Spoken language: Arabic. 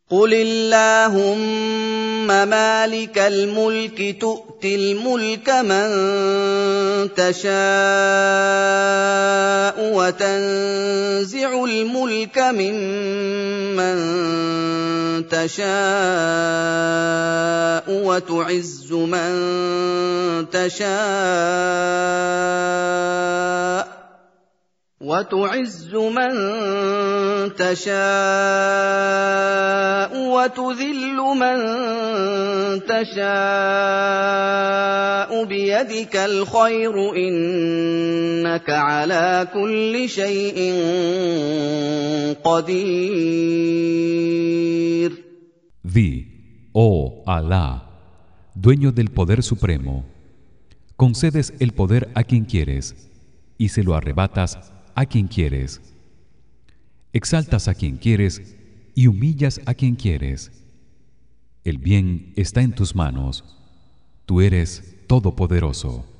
قل اللهم مالك الملك تؤتي الملك من تشاء وتنزع الملك ممن تشاء وتعز من تشاء وتذل من تشاء بيدك الخير إنك على كل شيء قدير. Di, oh Alá, dueño del poder supremo, concedes el poder a quien quieres y se lo arrebatas a quien quieres. Exaltas a quien quieres y humillas a quien quieres. El bien está en tus manos. Tú eres todopoderoso.